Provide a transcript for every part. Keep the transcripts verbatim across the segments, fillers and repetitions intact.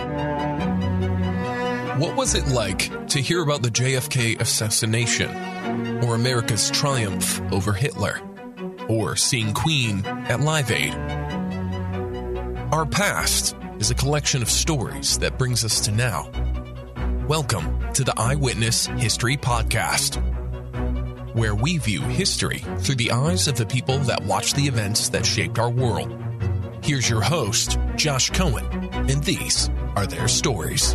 What was it like to hear about the J F K assassination, or America's triumph over Hitler, or seeing Queen at Live Aid? Our past is a collection of stories that brings us to now. Welcome to the Eyewitness History Podcast, where we view history through the eyes of the people that watched the events that shaped our world. Here's your host, Josh Cohen, and these are their stories.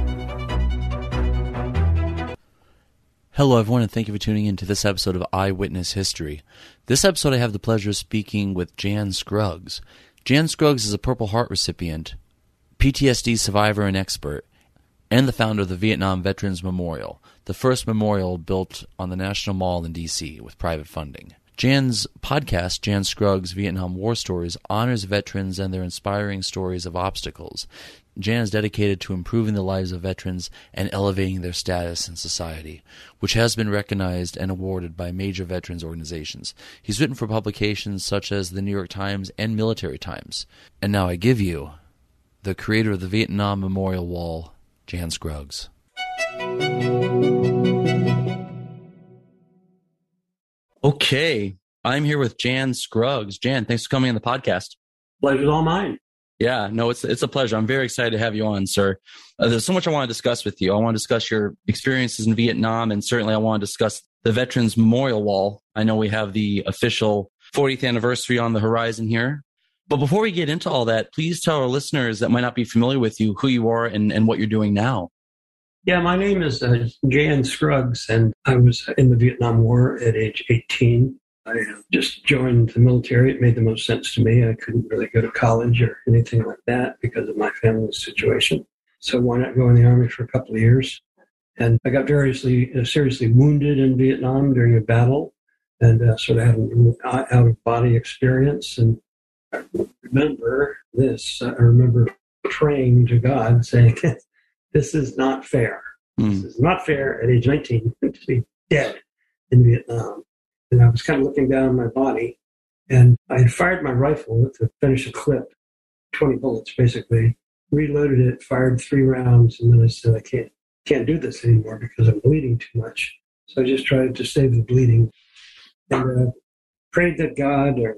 Hello, everyone, and thank you for tuning in to this episode of Eyewitness History. This episode, I have the pleasure of speaking with Jan Scruggs. Jan Scruggs is a Purple Heart recipient, P T S D survivor and expert, and the founder of the Vietnam Veterans Memorial, the first memorial built on the National Mall in D C with private funding. Jan's podcast, Jan Scruggs Vietnam War Stories, honors veterans and their inspiring stories of obstacles. Jan is dedicated to improving the lives of veterans and elevating their status in society, which has been recognized and awarded by major veterans organizations. He's written for publications such as the New York Times and Military Times. And now I give you the creator of the Vietnam Memorial Wall, Jan Scruggs. Okay, I'm here with Jan Scruggs. Jan, thanks for coming on the podcast. Pleasure's all mine. Yeah, no, it's it's a pleasure. I'm very excited to have you on, sir. Uh, there's so much I want to discuss with you. I want to discuss your experiences in Vietnam, and certainly I want to discuss the Veterans Memorial Wall. I know we have the official fortieth anniversary on the horizon here. But before we get into all that, please tell our listeners that might not be familiar with you who you are and, and what you're doing now. Yeah, my name is uh, Jan Scruggs, and I was in the Vietnam War at age eighteen. I just joined the military. It made the most sense to me. I couldn't really go to college or anything like that because of my family's situation. So why not go in the Army for a couple of years? And I got variously, uh, seriously wounded in Vietnam during a battle and uh, sort of had an out-of-body experience. And I remember this. I remember praying to God, saying, this is not fair. Mm. This is not fair at age nineteen to be dead in Vietnam. And I was kind of looking down my body, and I had fired my rifle to finish a clip, twenty bullets basically, reloaded it, fired three rounds, and then I said, I can't can't do this anymore because I'm bleeding too much. So I just tried to save the bleeding and uh, prayed that God or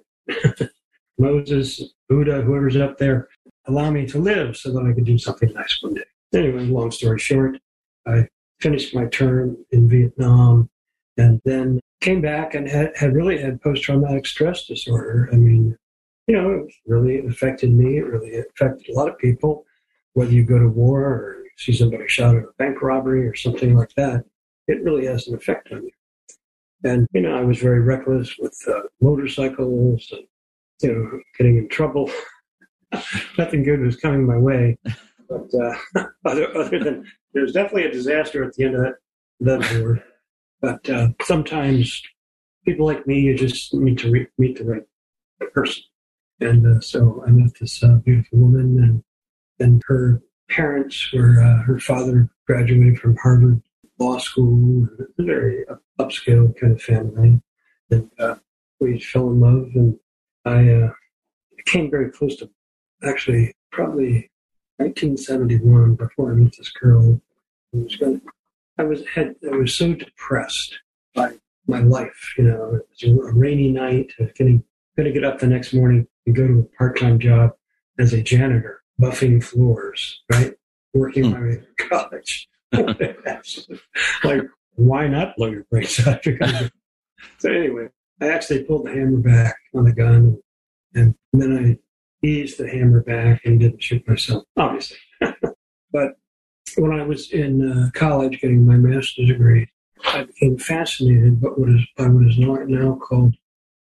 Moses, Buddha, whoever's up there, allow me to live so that I could do something nice one day. Anyway, long story short, I finished my term in Vietnam and then came back and had, had really had post-traumatic stress disorder. I mean, you know, it really affected me. It really affected a lot of people, whether you go to war or you see somebody shot at a bank robbery or something like that. It really has an effect on you. And, you know, I was very reckless with uh, motorcycles and, you know, getting in trouble. Nothing good was coming my way. But uh, other, other than, there was definitely a disaster at the end of that, that war. But uh, sometimes people like me, you just need to re- meet the right person. And uh, so I met this uh, beautiful woman, and and her parents were, uh, her father graduated from Harvard Law School, a very upscale kind of family. And uh, we fell in love, and I uh, came very close to, actually, probably nineteen seventy-one, before I met this girl. I was going to I was had I was so depressed by my life. You know, it was a rainy night. I was getting going to get up the next morning and go to a part-time job as a janitor, buffing floors, right? Working my way through college. Like, why not blow your brains out? So anyway, I actually pulled the hammer back on the gun, and, and then I eased the hammer back and didn't shoot myself, obviously. But when I was in uh, college getting my master's degree, I became fascinated by what is, by what is now called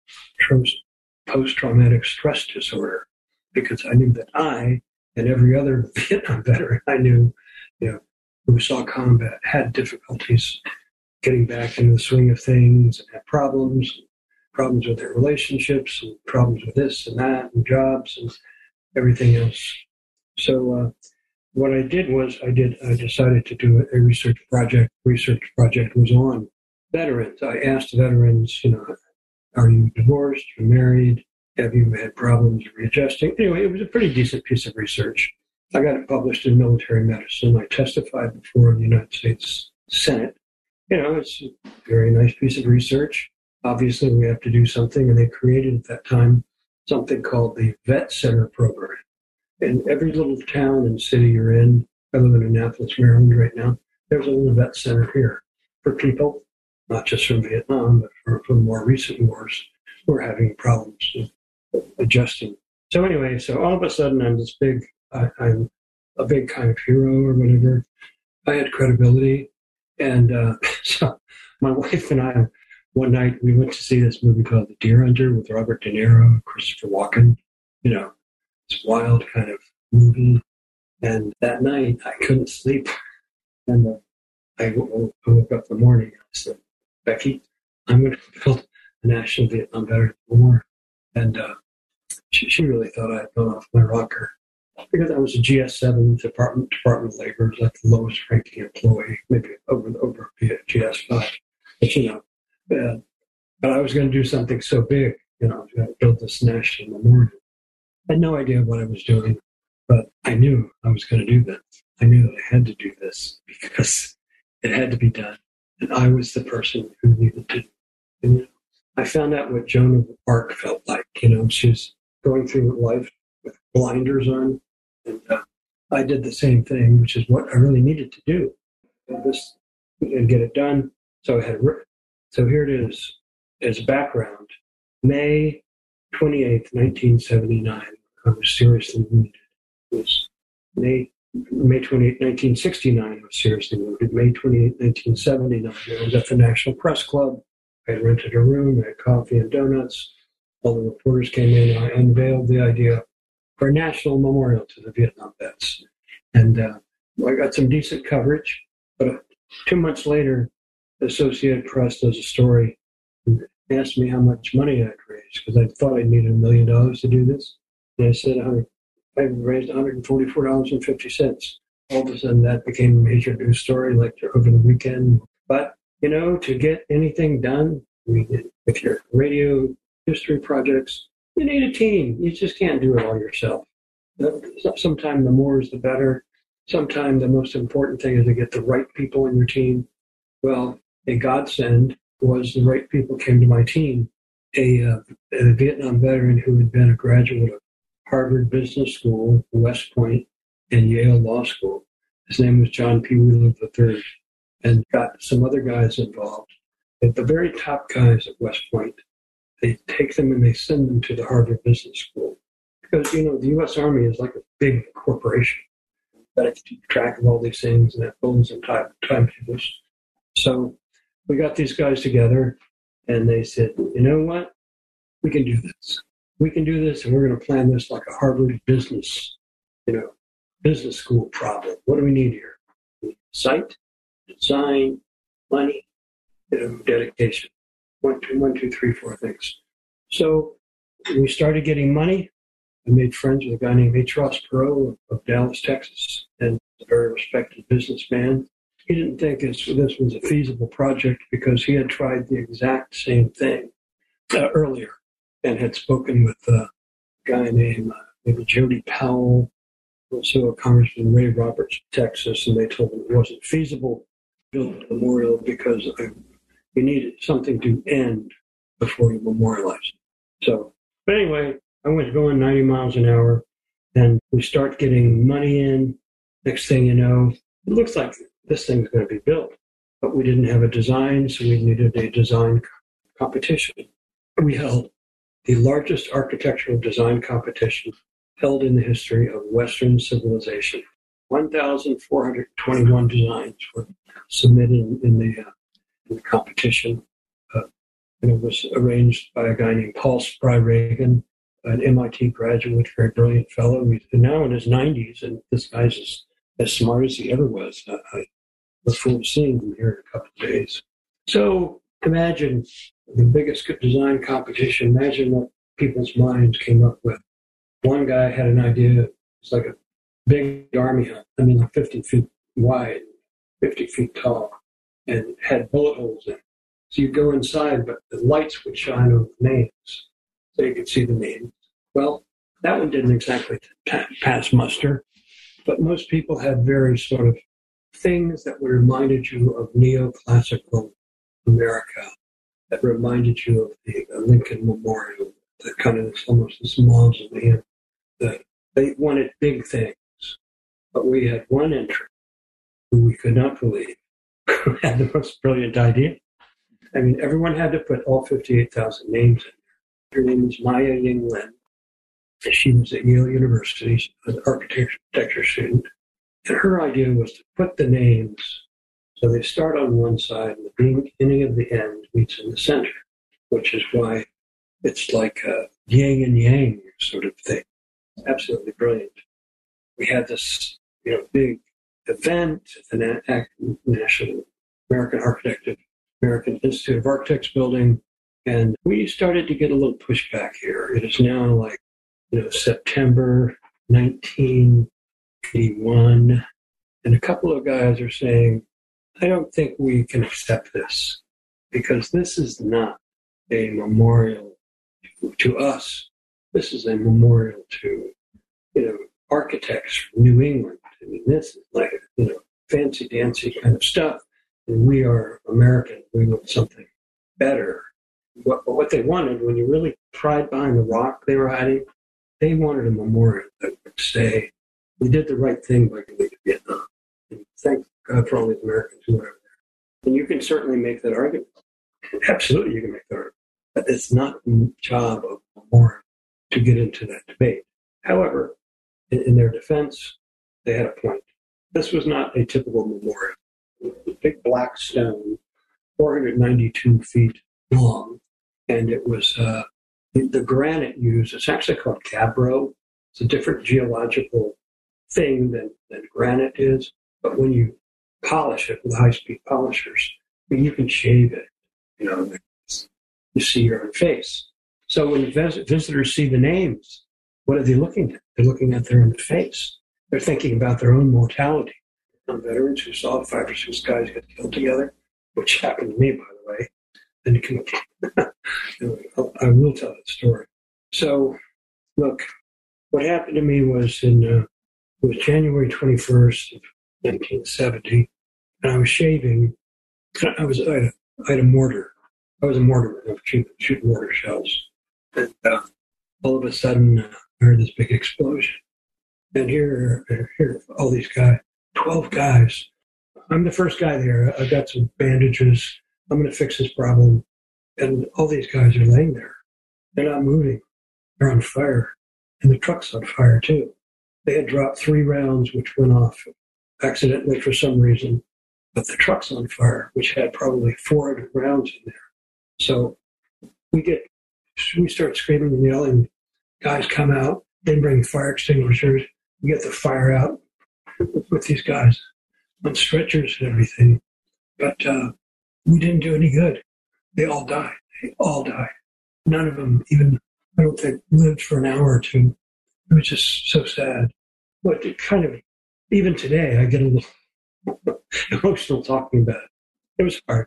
post-traumatic stress disorder, because I knew that I and every other Vietnam veteran I knew, you know, who saw combat had difficulties getting back into the swing of things, and had problems, problems with their relationships, and problems with this and that, and jobs and everything else. So, uh, what I did was I did I decided to do a research project. Research project was on veterans. I asked veterans, you know, are you divorced? Are you married? Have you had problems readjusting? Anyway, it was a pretty decent piece of research. I got it published in Military Medicine. I testified before the United States Senate. You know, it's a very nice piece of research. Obviously, we have to do something, and they created at that time something called the Vet Center Program. In every little town and city you're in, I live in Annapolis, Maryland right now, there's a little vet center here for people, not just from Vietnam, but for, from more recent wars who are having problems adjusting. So anyway, so all of a sudden I'm this big, I, I'm a big kind of hero or whatever. I had credibility. And uh, so my wife and I, one night we went to see this movie called The Deer Hunter with Robert De Niro, Christopher Walken, you know, this wild kind of movie. And that night I couldn't sleep. And uh, I, w- I woke up in the morning and I said, Becky, I'm going to build a National Vietnam Veterans War. And uh, she, she really thought I had gone off my rocker because I was a G S seven Department Department of Labor, like the lowest ranking employee, maybe over over G S five. But you know, uh, but I was going to do something so big. You know, I was going to build this national memorial. I had no idea what I was doing, but I knew I was going to do this. I knew that I had to do this because it had to be done, and I was the person who needed to. And, you know, I found out what Joan of Arc felt like. You know, she's going through life with blinders on, and uh, I did the same thing, which is what I really needed to do, and this and get it done. So I had, so here it is as background. May twenty-eighth, nineteen seventy-nine. I was seriously wounded. It was May May twenty-eighth, nineteen sixty-nine. I was seriously wounded. May twenty-eighth, nineteen seventy-nine. I was at the National Press Club. I had rented a room. I had coffee and donuts. All the reporters came in. I unveiled the idea for a national memorial to the Vietnam vets. And uh, I got some decent coverage. But uh, two months later, the Associated Press does a story and asked me how much money I'd raised because I thought I needed a million dollars to do this. And I said I raised one hundred forty-four dollars and fifty cents. All of a sudden, that became a major news story like over the weekend. But, you know, to get anything done, we did, with your radio history projects, you need a team. You just can't do it all yourself. Sometimes the more is the better. Sometimes the most important thing is to get the right people in your team. Well, a godsend was the right people came to my team. A, uh, a Vietnam veteran who had been a graduate of Harvard Business School, West Point, and Yale Law School. His name was John P. Wheeler the third, and got some other guys involved. At the very top guys at West Point, they take them and they send them to the Harvard Business School. Because, you know, the U S Army is like a big corporation. You've got to keep track of all these things and have goals and time, timetables. So we got these guys together, and they said, you know what? We can do this. We can do this, and we're going to plan this like a Harvard business, you know, business school problem. What do we need here? We need site, design, money, you know, dedication. One, two, one, two, three, four things. So we started getting money. I made friends with a guy named H. Ross Perot of, of Dallas, Texas, and a very respected businessman. He didn't think this, this was a feasible project because he had tried the exact same thing uh, earlier and had spoken with a guy named uh, maybe Jody Powell, also a Congressman Ray Roberts of Texas, and they told him it wasn't feasible to build a memorial because uh, you needed something to end before you memorialize it. So, but anyway, I went going ninety miles an hour, and we start getting money in. Next thing you know, it looks like this thing's going to be built, but we didn't have a design, so we needed a design competition. We held the largest architectural design competition held in the history of Western civilization. one thousand four hundred twenty-one designs were submitted in, in, the, uh, in the competition, uh, and it was arranged by a guy named Paul Spry Reagan, an M I T graduate, very brilliant fellow. He's now in his nineties, and this guy's as, as smart as he ever was. I, I look forward to seeing him here in a couple of days. So imagine the biggest design competition. Imagine what people's minds came up with. One guy had an idea. It's like a big army hut. I mean, like fifty feet wide, fifty feet tall, and had bullet holes in it. So you go inside, but the lights would shine on the names, so you could see the names. Well, that one didn't exactly pass muster. but most people had very sort of things that would reminded you of neoclassical America, that reminded you of the, the Lincoln Memorial, the kind of this, almost this mausoleum. That they wanted big things, but we had one entrant who we could not believe who had the most brilliant idea. I mean, everyone had to put all fifty-eight thousand names in there. Her name is Maya Ying Lin. She was at Yale University, an architecture student. And her idea was to put the names so they start on one side and the beginning of the end meets in the center, which is why it's like a yin and yang sort of thing. Absolutely brilliant. We had this, you know, big event at the National American Architecture, American Institute of Architects building, and we started to get a little pushback here. It is now like, you know, September nineteen eighty-one, and a couple of guys are saying, I don't think we can accept this because this is not a memorial to, to us. This is a memorial to, you know, architects from New England. I mean, this is like, you know, fancy dancy kind of stuff. And we are American. We want something better. What, what they wanted, when you really pried behind the rock they were hiding, they wanted a memorial that would say, we did the right thing by going to Vietnam. And thank God for all these Americans who are there. And you can certainly make that argument. Absolutely, you can make that argument. But it's not the job of a memorial to get into that debate. However, in, in their defense, they had a point. This was not a typical memorial. It was a big black stone, four hundred ninety-two feet long, and it was uh, the, the granite used. It's actually called gabbro. It's a different geological thing than, than granite is, but when you polish it with high-speed polishers, I mean, you can shave it. You know, you see your own face. So when vis- visitors see the names, what are they looking at? They're looking at their own face. They're thinking about their own mortality. Some veterans who saw five or six guys get killed together, which happened to me, by the way. And it can, I will tell that story. So, look, what happened to me was in uh, it was January twenty-first of nineteen seventy, and I was shaving. I was I had a, I had a mortar. I was a mortarman. I was shooting, shooting mortar shells, and uh, all of a sudden, uh, I heard this big explosion. And here, uh, here, all these guys, twelve guys. I'm the first guy there. I've got some bandages. I'm going to fix this problem. And all these guys are laying there. They're not moving. They're on fire. And the truck's on fire, too. They had dropped three rounds, which went off accidentally for some reason. But the truck's on fire, which had probably four hundred rounds in there. So we get, we start screaming and yelling. Guys come out. They bring fire extinguishers. We get the fire out with these guys on stretchers and everything. But uh, we didn't do any good. They all died. They all died. None of them even, I don't think, lived for an hour or two. It was just so sad. But it kind of, even today, I get a little emotional talking about it. It was hard.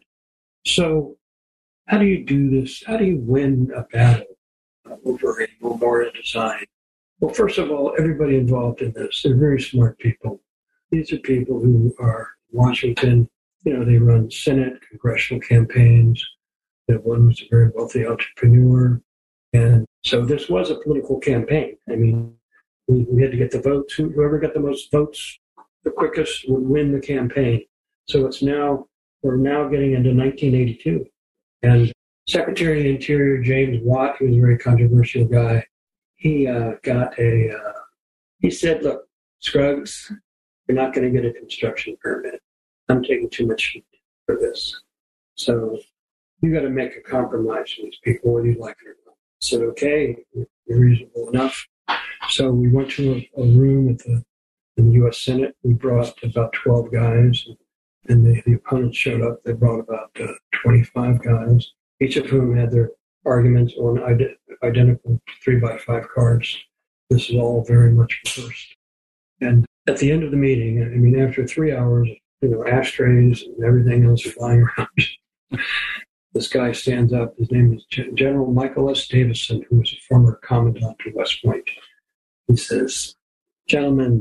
So how do you do this? How do you win a battle over a memorial design? Well, first of all, everybody involved in this, they're very smart people. These are people who are in Washington. You know, they run Senate, congressional campaigns. You know, one was a very wealthy entrepreneur. And so this was a political campaign. I mean, we, we had to get the votes. Whoever got the most votes the quickest would win the campaign. So it's now, we're now getting into nineteen eighty-two. And Secretary of the Interior, James Watt, who was a very controversial guy, he uh, got a, uh, he said, look, Scruggs, you're not going to get a construction permit. I'm taking too much heat for this. So you got to make a compromise with these people, whether you like it or not. I said, okay, you're reasonable enough. So we went to a, a room at the, in the U S Senate. We brought about twelve guys, and, and the, the opponents showed up. They brought about uh, twenty-five guys, each of whom had their arguments on ide- identical three by five cards. This is all very much reversed. And at the end of the meeting, I mean, after three hours, you know, ashtrays and everything else flying around, this guy stands up. His name is G- General Michael S. Davison, who was a former commandant of West Point. He says, gentlemen,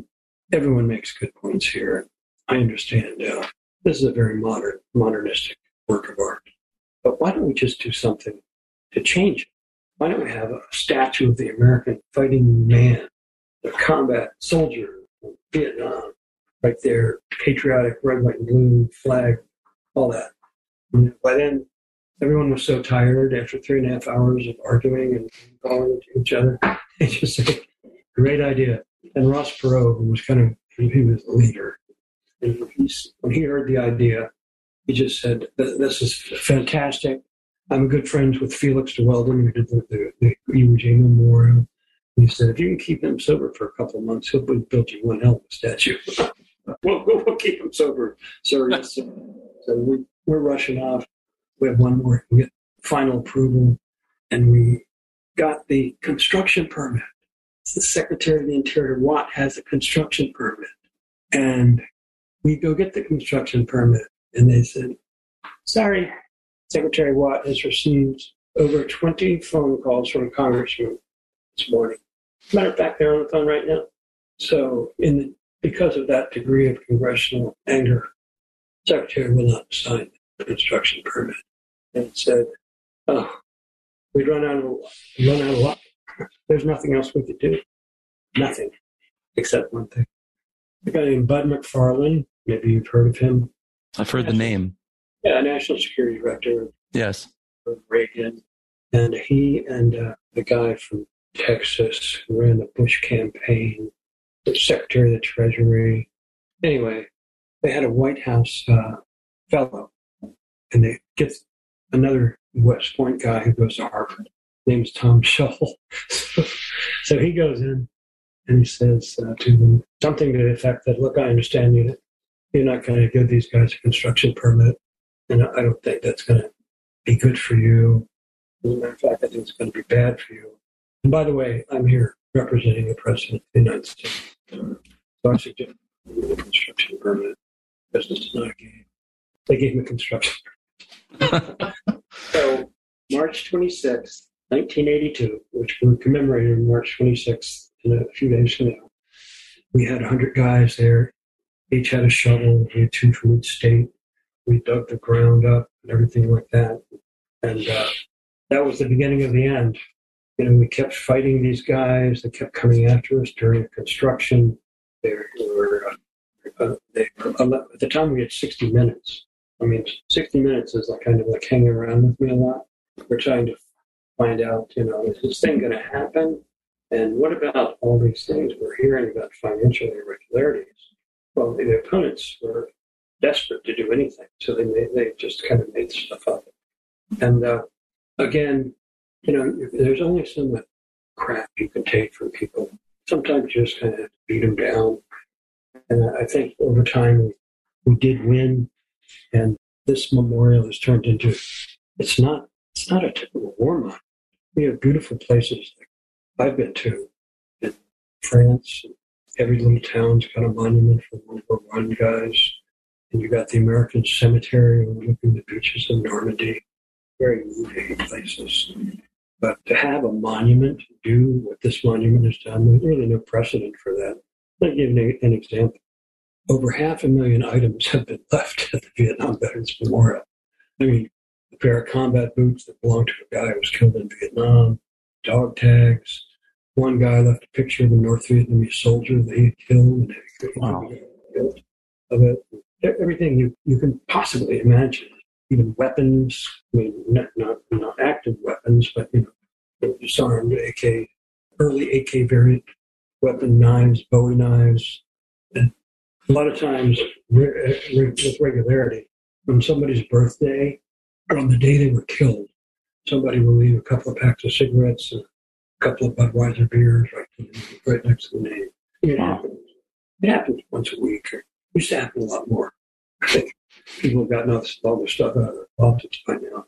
everyone makes good points here. I understand. Uh, this is a very modern, modernistic work of art. But why don't we just do something to change it? Why don't we have a statue of the American fighting man, the combat soldier from Vietnam, right there, patriotic red, white, and blue flag, all that. And by then, everyone was so tired after three and a half hours of arguing and calling to each other. They just said, great idea. And Ross Perot, who was kind of, he was the leader. And he's, when he heard the idea, he just said, this is fantastic. I'm good friends with Felix de Weldon, who did the, the, the Iwo Jima Memorial. And he said, if you can keep him sober for a couple of months, he'll build you one hell of a statue. we'll, we'll, we'll keep him sober. So, so we, we're rushing off. We have one more. We get final approval, and we got the construction permit. The Secretary of the Interior, Watt, has a construction permit. And we go get the construction permit, and they said, sorry, Secretary Watt has received over twenty phone calls from a congressman this morning. Matter of fact, they're on the phone right now. So in the, because of that degree of congressional anger, Secretary will not sign the construction permit. And it said, oh, we'd run out of run out of luck. There's nothing else we could do. Nothing, except one thing. A guy named Bud McFarlane, maybe you've heard of him. I've heard the name. Yeah, National Security Director. Yes. Of Reagan. And he and uh, the guy from Texas who ran the Bush campaign, the Secretary of the Treasury. Anyway, they had a White House uh, fellow, and they get another West Point guy who goes to Harvard. His name's Tom Shull. so, so he goes in and he says uh, to them something to the effect that, look, I understand you. You're not going to give these guys a construction permit, and I don't think that's going to be good for you. As a matter of fact, I think it's going to be bad for you. And by the way, I'm here representing the President of the United States. So I suggest a construction permit. Business is not a game. They gave me a construction permit. So March twenty-sixth, nineteen eighty-two, which we're commemorating March twenty-sixth in a few days from now, we had one hundred guys there. Each had a shovel. We had two from each state. We dug the ground up and everything like that. And uh, that was the beginning of the end. You know, we kept fighting these guys. They kept coming after us during the construction. They were, uh, uh, they, uh, at the time, we had sixty minutes. I mean, sixty minutes is like kind of like hanging around with me a lot. We're trying to find out, you know, is this thing going to happen? And what about all these things we're hearing about financial irregularities? Well, the opponents were desperate to do anything, so they made, they just kind of made stuff up. And uh, again, you know, there's only so much crap you can take from people. Sometimes you just kind of have to beat them down. And I think over time we, we did win, and this memorial has turned into, it's not it's not a typical war monument. We have beautiful places like I've been to in France. Every little town's got a monument for World War One guys. And you got the American Cemetery overlooking the beaches of Normandy. Very moving places. But to have a monument do what this monument has done, there's really no precedent for that. I'll give you an example. Over half a million items have been left at the Vietnam Veterans Memorial. I mean, a pair of combat boots that belonged to a guy who was killed in Vietnam, dog tags. One guy left a picture of a North Vietnamese soldier that he had killed, and he wow. killed of it. Everything you, you can possibly imagine. Even weapons, I mean, not, not, not active weapons, but, you know, disarmed A K, early A K variant weapon knives, Bowie knives. And a lot of times, re- re- with regularity, on somebody's birthday, or on the day they were killed, somebody will leave a couple of packs of cigarettes and a couple of Budweiser beers right, right next to the name. It happens. It happens once a week. It used to happen a lot more. I think people have gotten all their stuff out of their closets by now.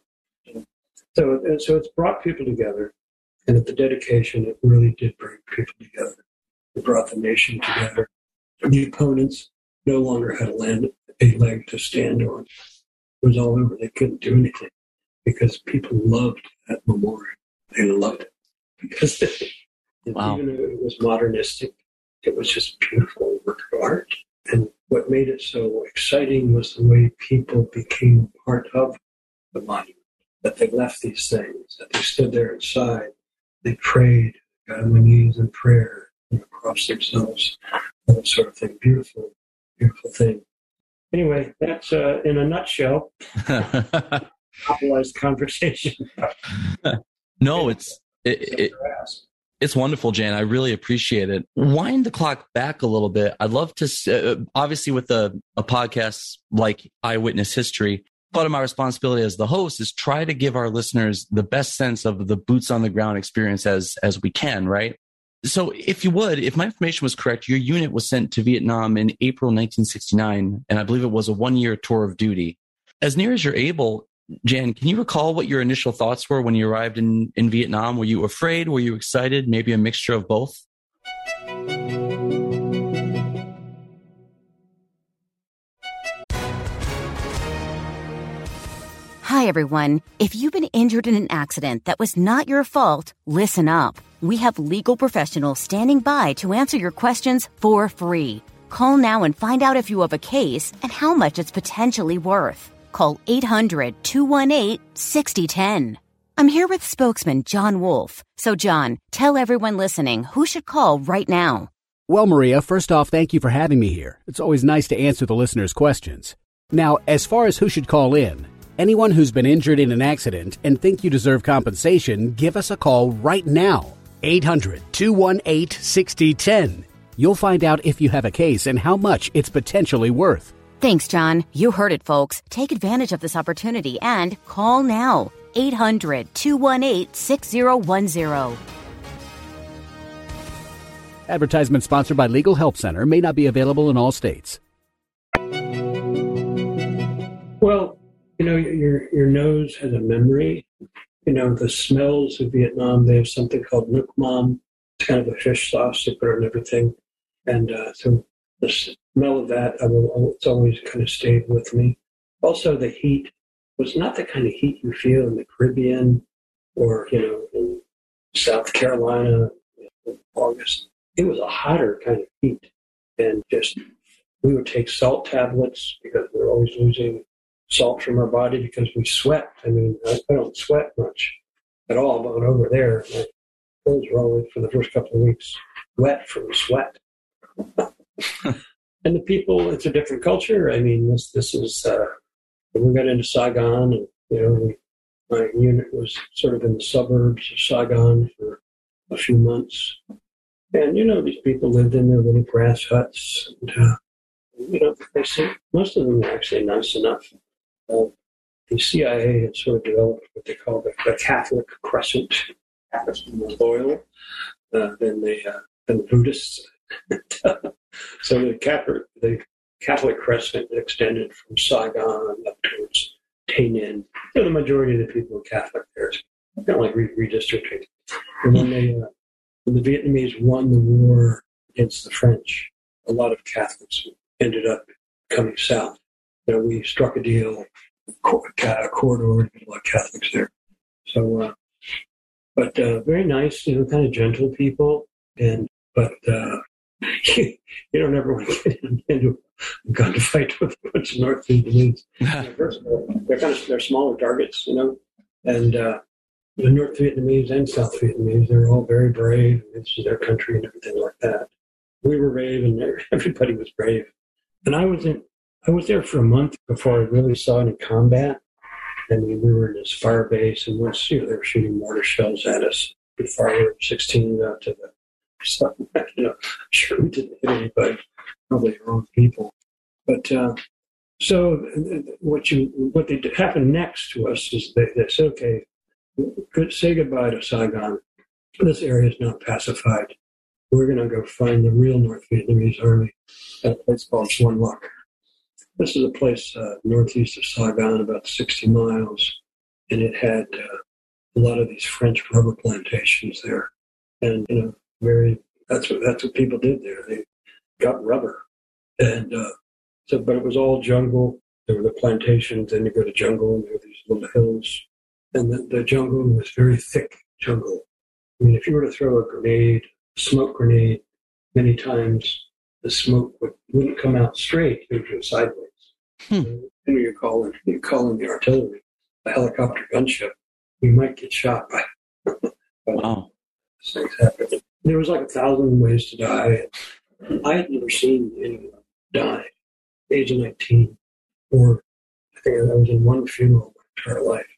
So, so it's brought people together, and at the dedication, it really did bring people together. It brought the nation together. The opponents no longer had a, land, a leg to stand on. It was all over. They couldn't do anything because people loved that memorial. They loved it because it, wow. even though it was modernistic, it was just beautiful work of art. And what made it so exciting was the way people became part of the monument, that they left these things, that they stood there inside, they prayed, got on their knees in prayer, you know, crossed themselves, all that sort of thing. Beautiful, beautiful thing. Anyway, that's uh, in a nutshell, monopolized conversation. No, it's it, it, it's wonderful, Jan. I really appreciate it. Wind the clock back a little bit. I'd love to, uh, obviously with a, a podcast like Eyewitness History, part of my responsibility as the host is try to give our listeners the best sense of the boots on the ground experience as as we can, right? So if you would, if my information was correct, your unit was sent to Vietnam in April nineteen sixty-nine, and I believe it was a one-year tour of duty. As near as you're able, Jan, can you recall what your initial thoughts were when you arrived in, in Vietnam? Were you afraid? Were you excited? Maybe a mixture of both? Hi, everyone. If you've been injured in an accident that was not your fault, listen up. We have legal professionals standing by to answer your questions for free. Call now and find out if you have a case and how much it's potentially worth. Call eight hundred, two one eight, six zero one zero. I'm here with spokesman John Wolf. So, John, tell everyone listening who should call right now. Well, Maria, first off, thank you for having me here. It's always nice to answer the listeners' questions. Now, as far as who should call in, anyone who's been injured in an accident and think you deserve compensation, give us a call right now. eight hundred, two one eight, six zero one zero. You'll find out if you have a case and how much it's potentially worth. Thanks, John. You heard it, folks. Take advantage of this opportunity and call now. eight hundred, two one eight, six zero one zero. Advertisement sponsored by Legal Help Center. May not be available in all states. Well, you know, your your nose has a memory. You know, the smells of Vietnam, they have something called nuc mam. It's kind of a fish sauce they put on everything. And uh, so the smell of that, I will, it's always kind of stayed with me. Also, the heat was not the kind of heat you feel in the Caribbean or, you know, in South Carolina in August. It was a hotter kind of heat. And just, we would take salt tablets because we were always losing salt from our body because we sweat. I mean, I, I don't sweat much at all, but over there, my clothes were always, for the first couple of weeks, wet from sweat. And the people, it's a different culture. I mean, this this is, uh, when we got into Saigon, and, you know, we, my unit was sort of in the suburbs of Saigon for a few months. And, you know, these people lived in their little grass huts. And, uh, you know, they seem, most of them were actually nice enough. Uh, the C I A had sort of developed what they call the, the Catholic Crescent, more loyal uh, than the uh, than the Buddhists. So the Catholic, the Catholic Crescent extended from Saigon up towards Tainan. You know, the majority of the people are Catholic there. It's kind of like re- redistricting. And when they, uh, when the Vietnamese won the war against the French, a lot of Catholics ended up coming south. You know, we struck a deal, a corridor, a lot of Catholics there. So, uh, but uh, very nice, you know, kind of gentle people. And but uh, you don't ever want to get into a gunfight with a bunch of North Vietnamese. First of all, they're kind of they're smaller targets, you know, and uh, the North Vietnamese and South Vietnamese, they're all very brave. This is their country and everything like that. We were brave, and everybody was brave. And I was in. I was there for a month before I really saw any combat. I mean, we were in this fire base, and once, you know, they were shooting mortar shells at us. We fired sixteen out to the sun. You know, sure we didn't hit anybody, probably the wrong people. But uh, so what you what they did, happened next to us is they, they said, okay, good, say goodbye to Saigon. This area is now pacified. We're going to go find the real North Vietnamese army at a place called Xuân Loc. This is a place uh, northeast of Saigon, about sixty miles, and it had uh, a lot of these French rubber plantations there. And, you know, very that's what that's what people did there. They got rubber. And uh, so, but it was all jungle. There were the plantations, then you go to jungle, and there were these little hills. And the, the jungle was very thick jungle. I mean, if you were to throw a grenade, a smoke grenade, many times the smoke would, wouldn't come out straight, it would go sideways. Hmm. And you call in, you call in the artillery, a helicopter gunship, you might get shot by. Wow. Things happen. There was like a thousand ways to die. I had never seen anyone die at the age of nineteen. Or I think I was in one funeral my entire life.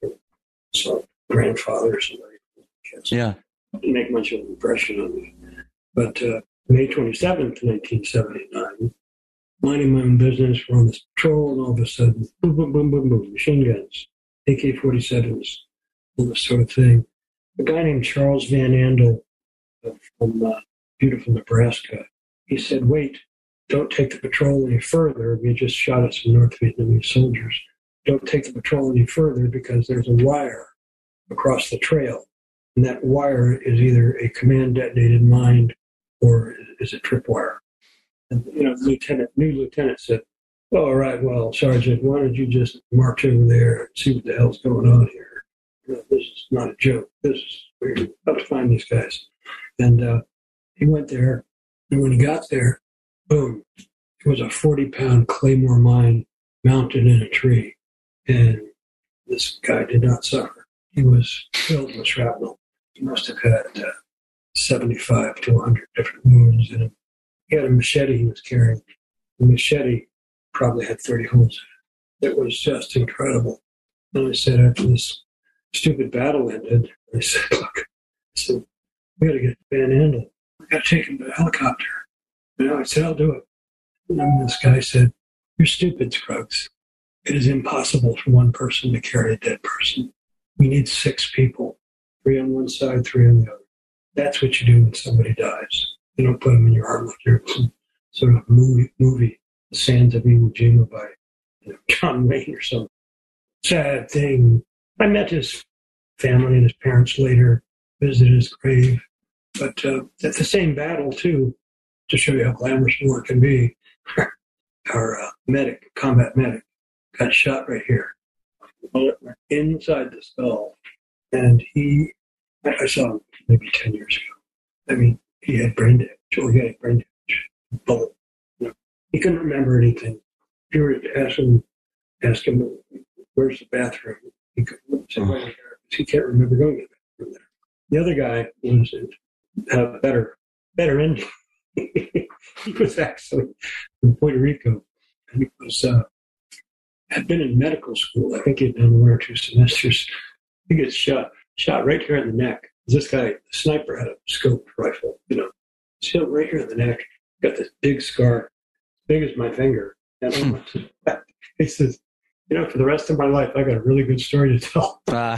So grandfathers and kids. Yeah. Didn't make much of an impression on me. But uh, May twenty-seventh, nineteen seventy-nine, minding my own business, we're on this patrol, and all of a sudden, boom, boom, boom, boom, boom, machine guns, A K forty-sevens, all this sort of thing. A guy named Charles Van Andel uh, from uh, beautiful Nebraska, he said, wait, don't take the patrol any further. We just shot at some North Vietnamese soldiers. Don't take the patrol any further because there's a wire across the trail. And that wire is either a command detonated mine or is a tripwire. And, you know, the lieutenant, new lieutenant said, oh, all right, well, Sergeant, why don't you just march over there and see what the hell's going on here? You know, this is not a joke. This is, we're about to find these guys. And uh, he went there, and when he got there, boom, it was a forty-pound Claymore mine mounted in a tree. And this guy did not suffer. He was filled with shrapnel. He must have had uh, seventy-five to one hundred different wounds in him. He had a machete he was carrying. The machete probably had thirty holes in it. It was just incredible. And I said, after this stupid battle ended, I said, look, I said, we got to get Van Andel. We got to take him to the helicopter. You know, I said, I'll do it. And then this guy said, you're stupid, Scruggs. It is impossible for one person to carry a dead person. We need six people, three on one side, three on the other. That's what you do when somebody dies. You don't put them in your arm like you're some sort of movie, movie The Sands of Iwo Jima by you know, John Wayne or some sad thing. I met his family and his parents later, visited his grave. But uh, at the same battle, too, to show you how glamorous war can be, our uh, medic, combat medic, got shot right here. Bullet went inside the skull. And he, I saw him maybe ten years ago. I mean, he had brain damage, or he had brain damage. Bullet. You know, he couldn't remember anything. If you were to ask him, ask him, where's the bathroom? He couldn't say, right there. He can't remember going to the bathroom there. The other guy was a better, better ending. He was actually from Puerto Rico. And he was, uh, had been in medical school. I think he had done one or two semesters. He gets shot, shot right here in the neck. This guy, the sniper, had a scoped rifle, you know, shot right here in the neck. Got this big scar, big as my finger. And he says, you know, for the rest of my life, I got a really good story to tell. Uh.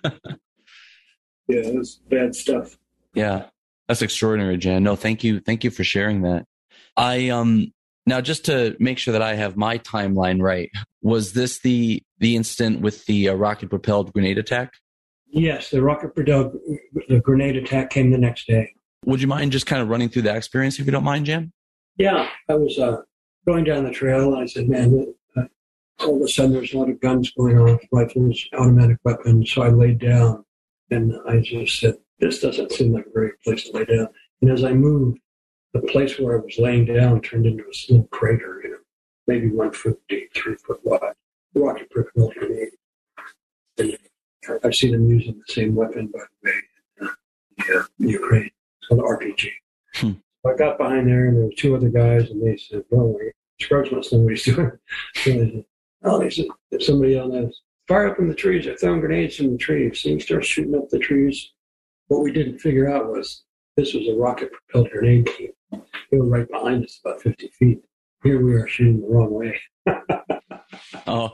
Yeah, it was bad stuff. Yeah, that's extraordinary, Jan. No, thank you. Thank you for sharing that. I, um, now just to make sure that I have my timeline right, was this the, the incident with the uh, rocket propelled grenade attack? Yes, the rocket propelled the grenade attack came the next day. Would you mind just kind of running through that experience, if you don't mind, Jan? Yeah, I was uh, going down the trail, and I said, man, uh, all of a sudden there's a lot of guns going off, rifles, automatic weapons, so I laid down, and I just said, this doesn't seem like a very good place to lay down. And as I moved, the place where I was laying down turned into a little crater, you know, maybe one foot deep, three foot wide, rocket propelled grenade. And I've seen them using the same weapon, by the way, in uh, yeah, Ukraine. It's called R P G. Hmm. So I got behind there, and there were two other guys, and they said, well, Scruggs must know what he's doing. So they said, oh, they said, if somebody yelled at us, fire up in the trees. They're throwing grenades in the trees. So we start shooting up the trees. What we didn't figure out was this was a rocket-propelled grenade team. They were right behind us, about fifty feet. Here we are shooting the wrong way. Oh.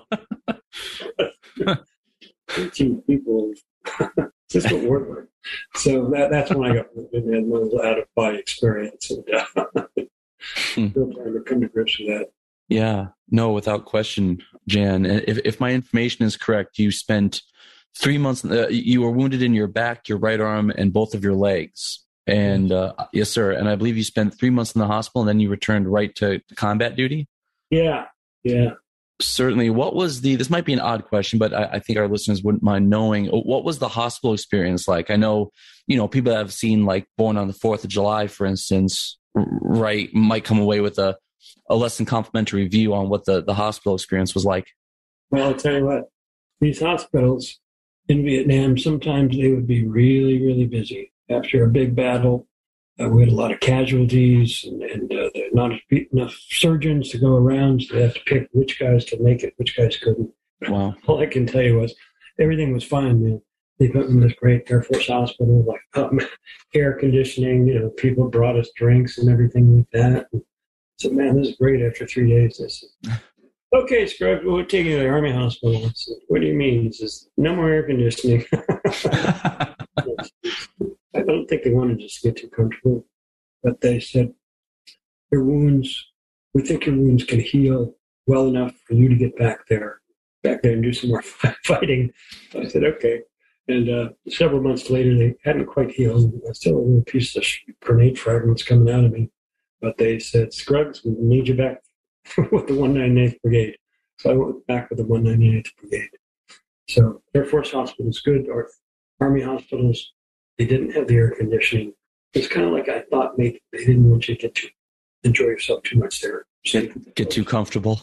eighteen people. Just a word word. So that, that's when I got an little out-of-body experience. And uh, hmm. still trying to come to grips with that. Yeah. No, without question, Jan. If, if my information is correct, you spent three months, uh, you were wounded in your back, your right arm, and both of your legs. And uh, yes, sir. And I believe you spent three months in the hospital, and then you returned right to combat duty? Yeah. Yeah. Certainly. What was the, this might be an odd question, but I, I think our listeners wouldn't mind knowing, what was the hospital experience like? I know, you know, people that have seen like Born on the fourth of July, for instance, right, might come away with a, a less than complimentary view on what the, the hospital experience was like. Well, I'll tell you what, these hospitals in Vietnam, sometimes they would be really, really busy. After a big battle, uh, we had a lot of casualties, and, and uh, there are not enough surgeons to go around, so they have to pick which guys could make it, which guys couldn't. Wow. All I can tell you was everything was fine, man. They put me in this great Air Force hospital, like um, air conditioning, you know, people brought us drinks and everything like that. And so, man, this is great after three days. I said, okay, Scruggs, we'll take you to the Army hospital. I said, what do you mean? He says, no more air conditioning. I don't think they wanted us to get too comfortable. But they said, your wounds, we think your wounds can heal well enough for you to get back there, back there and do some more fighting. So I said, okay. And uh, several months later, they hadn't quite healed. I still had a little piece of grenade fragments coming out of me. But they said, Scruggs, we need you back with the one ninety-ninth Brigade. So I went back with the one ninety-ninth Brigade. So Air Force hospitals, good. Or Army hospitals, they didn't have the air conditioning. It's kind of like I thought maybe they didn't want you to get to enjoy yourself too much there. Get, get too comfortable.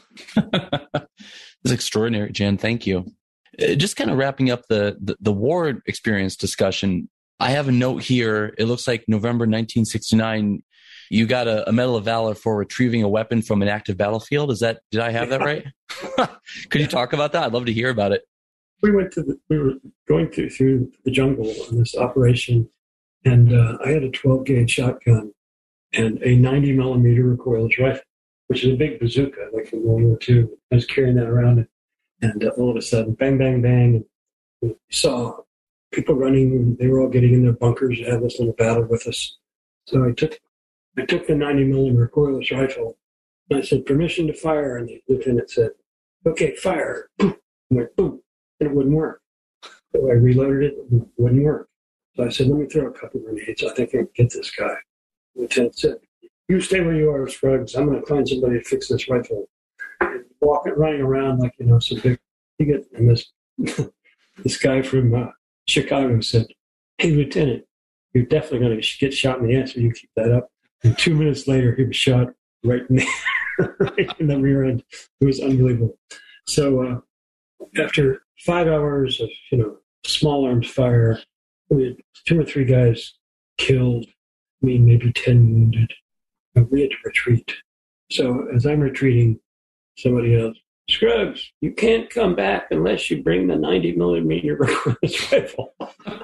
It's extraordinary, Jan. Thank you. Just kind of wrapping up the, the, the war experience discussion, I have a note here. It looks like November nineteen sixty-nine, you got a, a Medal of Valor for retrieving a weapon from an active battlefield. Is that, did I have that right? Could you talk about that? I'd love to hear about it. We went to the, we were going through, through the jungle on this operation, and uh, I had a twelve gauge shotgun and a ninety millimeter recoilless rifle, which is a big bazooka, like from World War Two. I was carrying that around. And uh, all of a sudden, bang, bang, bang, and we saw people running. They were all getting in their bunkers to have this little battle with us. So I took I took the ninety millimeter recoilless rifle, and I said, permission to fire. And the lieutenant said, okay, fire. Boom. I went, boom. And it wouldn't work. So I reloaded it, and it wouldn't work. So I said, let me throw a couple grenades. I think I can get this guy. The lieutenant said, you stay where you are, Scruggs. I'm going to find somebody to fix this rifle. Walking, running around like, you know, some big, you get, and this, this guy from uh, Chicago said, hey, Lieutenant, you're definitely going to get shot in the ass if you keep that up. And two minutes later, he was shot right in the, right in the rear end. It was unbelievable. So uh, after five hours of, you know, small arms fire, we had two or three guys killed, I mean, maybe ten wounded. And we had to retreat. So as I'm retreating, somebody else, Scruggs, you can't come back unless you bring the ninety millimeter recoilless rifle.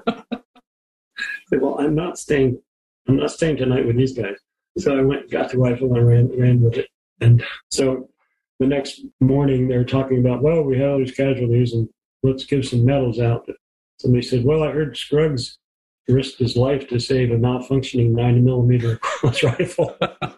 Said, well, I'm not staying. I'm not staying tonight with these guys. So I went and got the rifle and ran ran with it. And so the next morning they were talking about, well, we had all these casualties and let's give some medals out. Somebody said, well, I heard Scruggs risked his life to save a malfunctioning ninety millimeter recoilless rifle.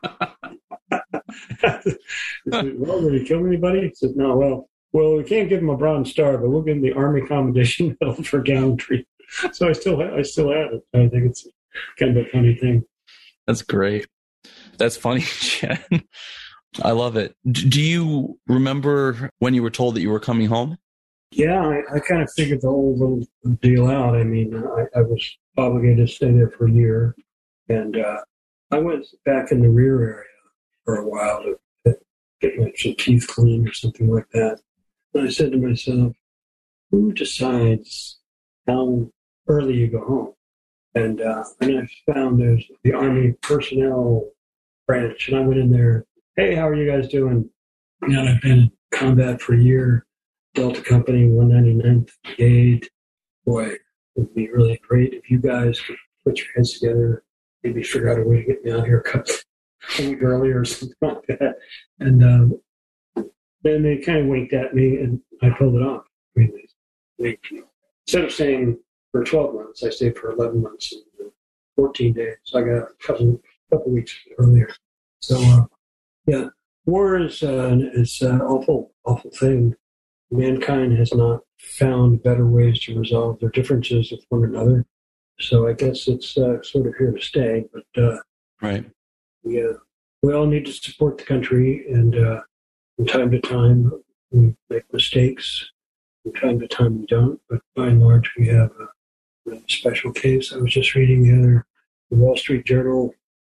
He said, well, did he kill anybody? He said, no, well, well, we can't give him a Bronze Star, but we'll give him the Army Commendation Medal for gallantry. So I still, ha- I still have it. I think it's kind of a funny thing. That's great. That's funny, Jen. I love it. D- do you remember when you were told that you were coming home? Yeah, I, I kind of figured the whole little deal out. I mean, I, I was obligated to stay there for a year, and uh, I went back in the rear area for a while to get my some teeth cleaned or something like that. And I said to myself, who decides how early you go home? And uh, and I found there's the Army personnel branch, and I went in there, hey, how are you guys doing? And I've been in combat for a year, Delta Company, one ninety-ninth Brigade. Boy, it would be really great if you guys could put your heads together, maybe figure out a way to get me out here a couple a week earlier or something like that. And um, then they kind of winked at me, and I pulled it off. I mean, they, they, instead of saying for twelve months, I stayed for eleven months and fourteen days. So I got a couple couple weeks earlier. So, uh, yeah, war is uh, is an awful, awful thing. Mankind has not found better ways to resolve their differences with one another. So I guess it's uh, sort of here to stay. But uh, right. We, uh, we all need to support the country, and uh, from time to time we make mistakes. From time to time we don't, but by and large we have a, a special case. I was just reading the other the Wall Street Journal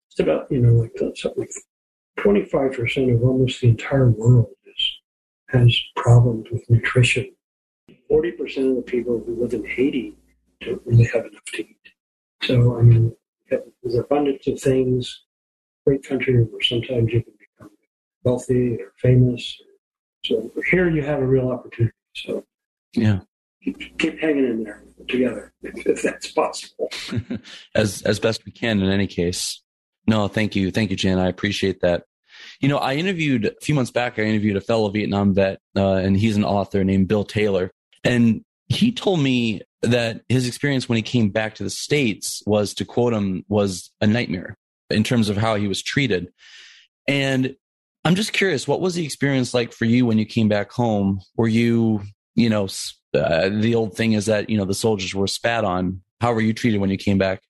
it's about, you know, like something like twenty-five percent of almost the entire world is, has problems with nutrition. forty percent of the people who live in Haiti don't really have enough to eat. So, I mean, there's an abundance of things. Great country where sometimes you can become wealthy or famous. So here you have a real opportunity. So yeah, keep, keep hanging in there together if, if that's possible. as as best we can in any case. No, thank you. Thank you, Jan. I appreciate that. You know, I interviewed a few months back, I interviewed a fellow Vietnam vet, uh, and he's an author named Bill Taylor. And he told me that his experience when he came back to the States was, to quote him, was a nightmare in terms of how he was treated. And I'm just curious, what was the experience like for you when you came back home? Were you, you know, uh, the old thing is that, you know, the soldiers were spat on. How were you treated when you came back?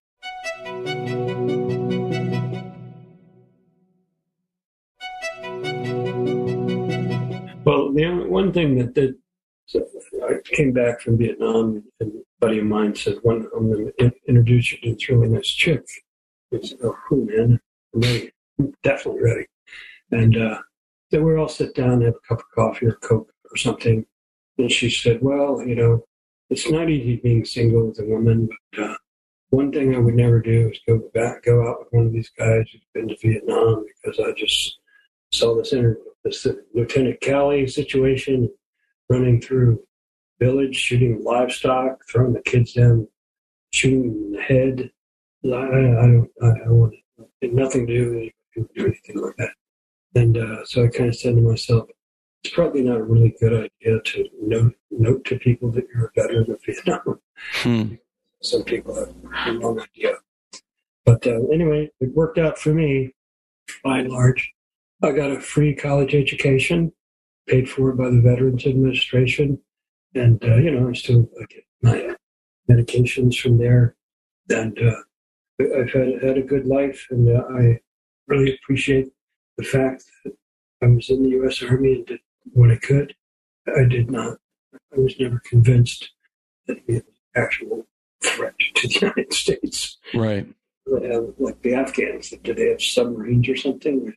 Well, the only one thing that did, so I came back from Vietnam, and a buddy of mine said, "One, I'm going to introduce you to this really nice chick." I said, "Oh, who, man? I'm ready. I'm definitely ready." And uh, then we all sit down, have a cup of coffee or Coke or something. And she said, "Well, you know, it's not easy being single with a woman, but uh, one thing I would never do is go back, go out with one of these guys who's been to Vietnam, because I just saw this interview, this Lieutenant Calley situation, running through village, shooting livestock, throwing the kids down, shooting them in the head. I, I, I don't, I, I want it, nothing to do with it, do anything like that." And uh, so I kind of said to myself, it's probably not a really good idea to note, note to people that you're a veteran of Vietnam. Hmm. Some people have the wrong idea. But uh, anyway, it worked out for me, by and large. I got a free college education, paid for by the Veterans Administration. And, uh, you know, I still I get my medications from there. And uh, I've had, had a good life, and uh, I really appreciate the fact that I was in the U S Army and did what I could. I did not, I was never convinced that it was an actual threat to the United States. Right. They have, like the Afghans, do they have submarines or something?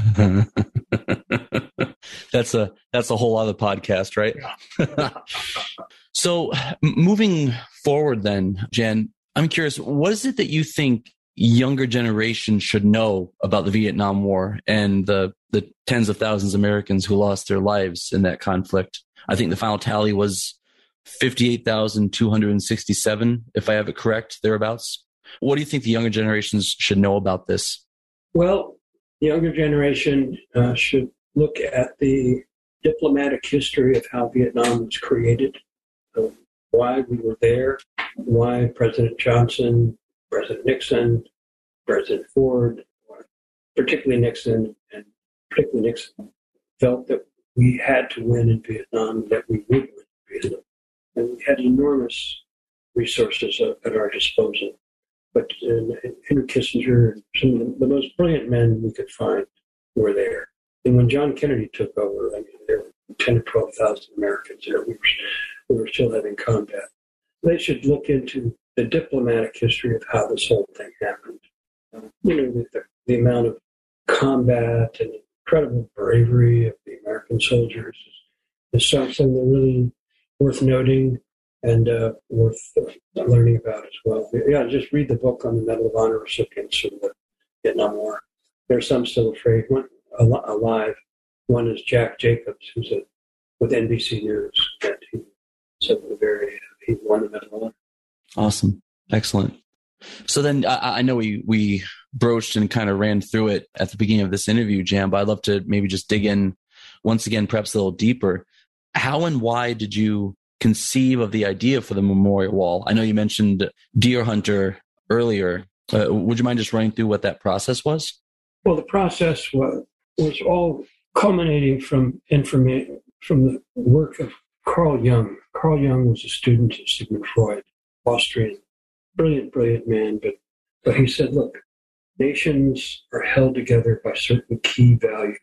that's a that's a whole other podcast, right? Yeah. So moving forward then, Jen, I'm curious, what is it that you think younger generations should know about the Vietnam War and the, the tens of thousands of Americans who lost their lives in that conflict? I think the final tally was fifty-eight thousand two hundred sixty-seven, if I have it correct, thereabouts. What do you think the younger generations should know about this? Well, the younger generation uh, should look at the diplomatic history of how Vietnam was created, uh, why we were there, why President Johnson, President Nixon, President Ford, particularly Nixon, and particularly Nixon, felt that we had to win in Vietnam, that we would win in Vietnam. And we had enormous resources at our disposal. But uh, Henry Kissinger and some of the most brilliant men we could find were there. And when John Kennedy took over, I mean, there were ten or twelve thousand Americans there. We were, we were still having combat. They should look into the diplomatic history of how this whole thing happened. Uh, you know, the, the amount of combat and incredible bravery of the American soldiers is, is something really worth noting and uh, worth uh, learning about as well. Yeah, just read the book on the Medal of Honor recipients of the Vietnam War. There are some still afraid, one alive. One is Jack Jacobs, who's a, with N B C News, and he said the very he won the Medal of Honor. Awesome, excellent. So then I, I know we we broached and kind of ran through it at the beginning of this interview, Jan, but I'd love to maybe just dig in once again, perhaps a little deeper. How and why did you conceive of the idea for the memorial wall? I know you mentioned Deer Hunter earlier. Uh, would you mind just running through what that process was? Well, the process was, was all culminating from information from the work of Carl Jung. Carl Jung was a student of Sigmund Freud, Austrian, brilliant, brilliant man. But, but he said, look, nations are held together by certain key values.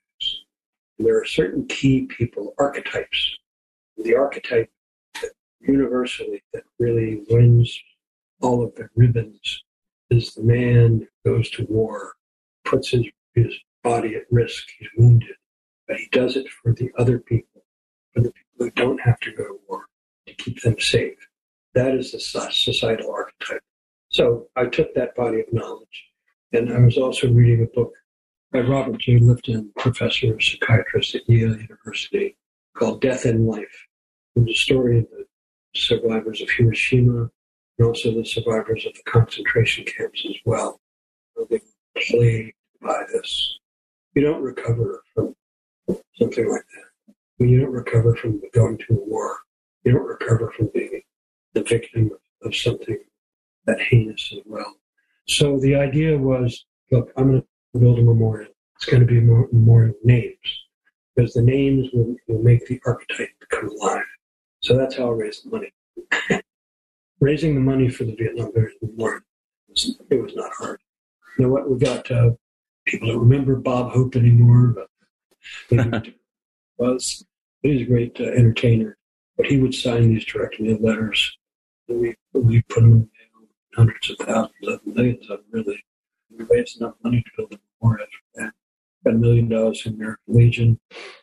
There are certain key people, archetypes. The archetype that universally that really wins all of the ribbons is the man who goes to war puts his, his body at risk. He's wounded. But he does it for the other people, for the people who don't have to go to war, to keep them safe. That is the societal archetype. So I took that body of knowledge, and I was also reading a book by Robert J. Lifton, professor of psychiatrist at Yale University, called Death in Life. It was a story of the survivors of Hiroshima and also the survivors of the concentration camps as well. They were plagued by this. You don't recover from something like that. When you don't recover from going to a war, you don't recover from being the victim of something that heinous as well. So the idea was, look, I'm going to build a memorial. It's going to be a memorial of names, because the names will, will make the archetype come alive. So that's how I raised the money. Raising the money for the Vietnam Veterans Memorial, it was not hard. You know what? We got uh, people that remember Bob Hope anymore, but he was he was a great uh, entertainer. But he would sign these direct mail letters. And we we put them in the mail, hundreds of thousands of them, millions of them, really. We raised enough money to build a memorial for that. Got a million dollars from the American Legion,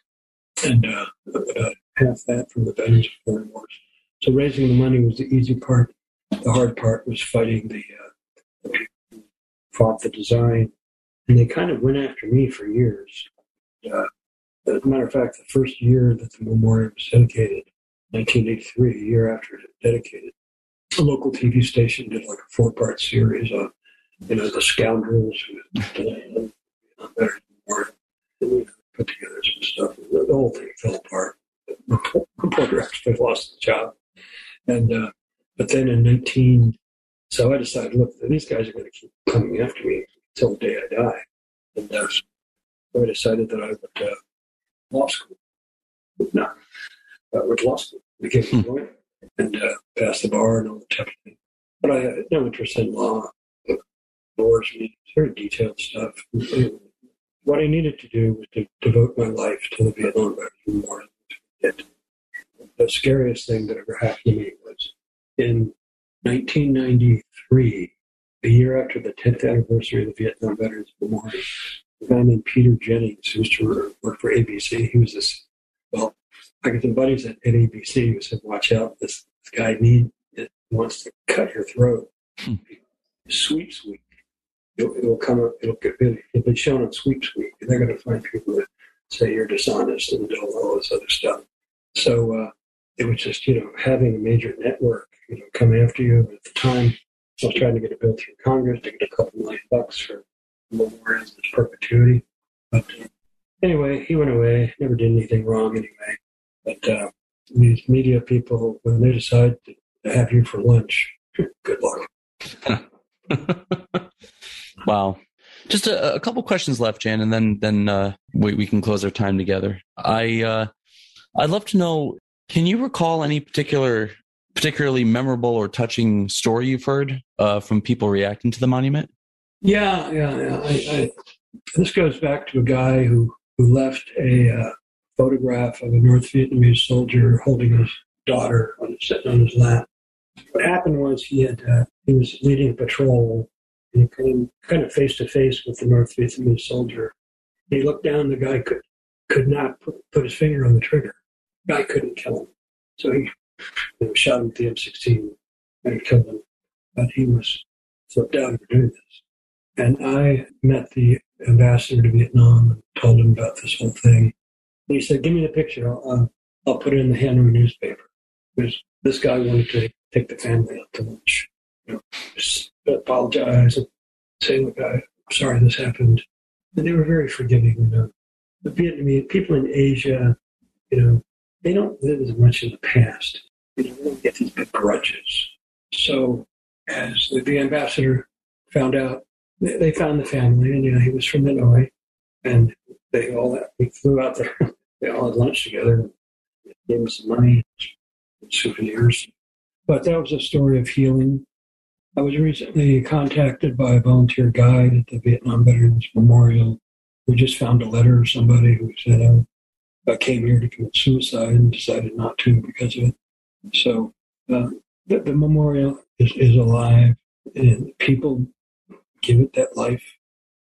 and uh, about half that from the Veterans of Foreign Wars. So raising the money was the easy part. The hard part was fighting the, uh, the people who fought the design. And they kind of went after me for years. Uh, as a matter of fact, the first year that the memorial was dedicated, nineteen eighty-three, a year after it was dedicated, a local T V station did like a four-part series on, you know, the scoundrels who had done the Veterans Memorial. And we put together some stuff. The whole thing fell apart. The reporter actually lost the job. And uh, but then in nineteen, so I decided, look, these guys are going to keep coming after me until the day I die. And uh, so I decided that I would uh, law school. No, uh, with law school, became a lawyer and uh, passed the bar and all the type of thing. But I had no interest in law. It bores me. It's very detailed stuff. And what I needed to do was to devote my life to the Vietnam Veterans Memorial. The scariest thing that ever happened to me was in nineteen ninety-three, a year after the tenth anniversary of the Vietnam Veterans Memorial, a guy named Peter Jennings, who used to work for A B C, he was this, well, I got some buddies at, at A B C who said, watch out, this, this guy need, it wants to cut your throat. Hmm. Sweeps Week. It'll, it'll come up, it'll, get, it'll be shown on Sweeps Week, and they're going to find people that say you're dishonest and do all this other stuff. So uh, it was just, you know, having a major network, you know, come after you. At the time, I was trying to get a bill through Congress to get a couple million bucks for memorials as perpetuity. But uh, anyway, he went away, never did anything wrong anyway. But uh, these media people, when they decide to have you for lunch, good luck. Wow. Just a, a couple questions left, Jan, and then then uh, we, we can close our time together. I uh, I'd love to know, can you recall any particular, particularly memorable or touching story you've heard uh, from people reacting to the monument? Yeah, yeah, yeah. I, I, this goes back to a guy who, who left a uh, photograph of a North Vietnamese soldier holding his daughter on, sitting on his lap. What happened was he had uh, he was leading a patrol, and he came kind of face to face with the North Vietnamese soldier. He looked down. The guy could could not put, put his finger on the trigger. The guy couldn't kill him, so he you know, shot him with the M sixteen and killed him. But he was flipped out for doing this. And I met the ambassador to Vietnam and told him about this whole thing. And he said, "Give me the picture. I'll uh, I'll put it in the Hanoi newspaper." Because this guy wanted to take the family out to lunch. You know, just apologize and say, "Look, I'm sorry this happened." And they were very forgiving. You know, the Vietnamese people in Asia, you know, they don't live as much in the past. You know, they don't get these big grudges. So, as the, the ambassador found out, they, they found the family, and you know, he was from Hanoi, and they all we flew out there. They all had lunch together, and gave him some money, and souvenirs. But that was a story of healing. I was recently contacted by a volunteer guide at the Vietnam Veterans Memorial who just found a letter of somebody who said, oh, I came here to commit suicide and decided not to because of it. So uh, the, the memorial is, is alive, and people give it that life.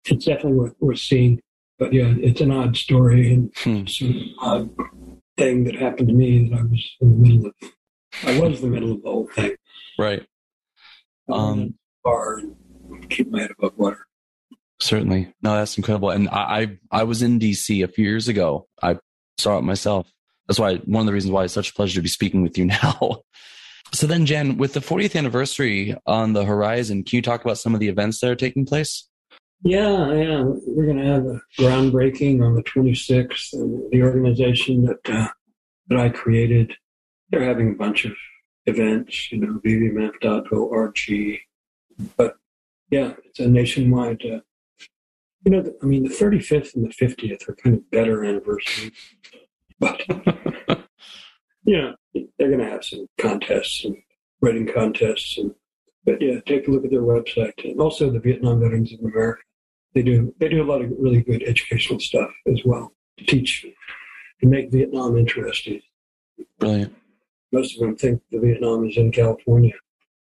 it's definitely worth, worth seeing. But yeah, it's an odd story and Hmm. sort of odd thing that happened to me that I was in the middle of. I was the middle of the whole thing. Right. Um, bar and keep my head above water. Certainly. No, that's incredible. And I, I, I was in D C a few years ago. I saw it myself. That's why one of the reasons why it's such a pleasure to be speaking with you now. So then, Jan, with the fortieth anniversary on the horizon, can you talk about some of the events that are taking place? Yeah, yeah. We're going to have a groundbreaking on the twenty-sixth. And the organization that uh, that I created, they're having a bunch of events, you know, v v m f dot org. But yeah, it's a nationwide, uh, you know, I mean, the thirty-fifth and the fiftieth are kind of better anniversaries. But, you know, they're going to have some contests and writing contests. And, but yeah, take a look at their website. And also the Vietnam Veterans of America. They do, they do a lot of really good educational stuff as well to teach, to make Vietnam interesting. Brilliant. Most of them think the Vietnam is in California.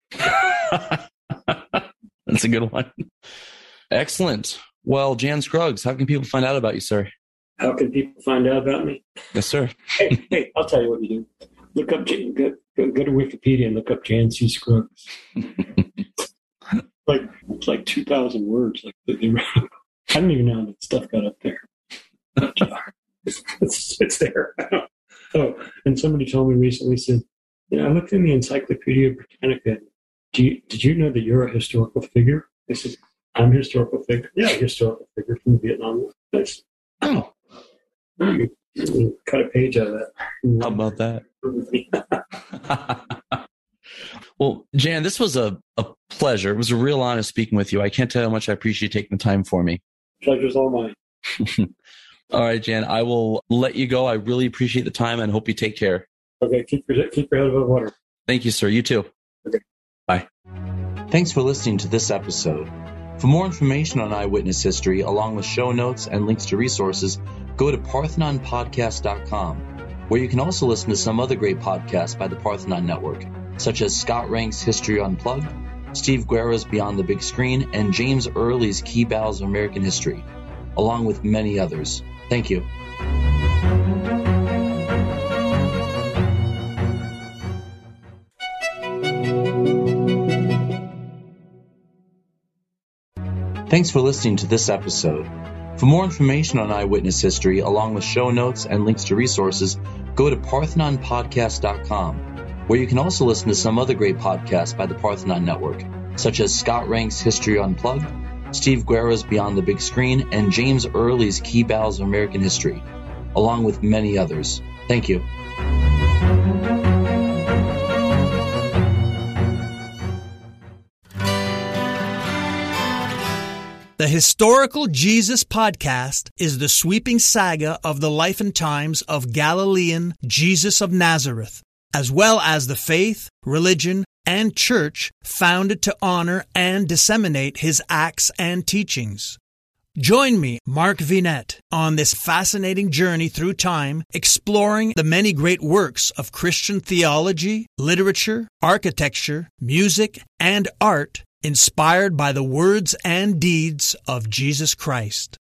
That's a good one. Excellent. Well, Jan Scruggs, how can people find out about you, sir? How can people find out about me? Yes, sir. Hey, hey, I'll tell you what you do. Look up, go, go, go to Wikipedia and look up Jan C. Scruggs. like it's like two thousand words. Like they wrote. I don't even know how that stuff got up there. But, uh, it's, it's it's there. Oh, and somebody told me recently, said, you know, I looked in the Encyclopedia Britannica. Do you, did you know that you're a historical figure? I said, I'm a historical figure. Yeah, a historical figure from the Vietnam War. Nice. Oh, You, you cut a page out of that. how about that? Well, Jan, this was a, a pleasure. It was a real honor speaking with you. I can't tell you how much I appreciate you taking the time for me. Pleasure's all mine. All right, Jan, I will let you go. I really appreciate the time and hope you take care. Okay, keep your, keep your head above water. Thank you, sir. You too. Okay. Bye. Thanks for listening to this episode. For more information on Eyewitness History, along with show notes and links to resources, go to parthenon podcast dot com, where you can also listen to some other great podcasts by the Parthenon Network, such as Scott Rank's History Unplugged, Steve Guerra's Beyond the Big Screen, and James Early's Key Battles of American History, along with many others. Thank you. Thanks for listening to this episode. For more information on Eyewitness History, along with show notes and links to resources, go to parthenon podcast dot com, where you can also listen to some other great podcasts by the Parthenon Network, such as Scott Rank's History Unplugged, Steve Guerra's Beyond the Big Screen, and James Early's Key Battles of American History, along with many others. Thank you. The Historical Jesus Podcast is the sweeping saga of the life and times of Galilean Jesus of Nazareth, as well as the faith, religion, and church founded to honor and disseminate his acts and teachings. Join me, Mark Vinette, on this fascinating journey through time, exploring the many great works of Christian theology, literature, architecture, music, and art inspired by the words and deeds of Jesus Christ.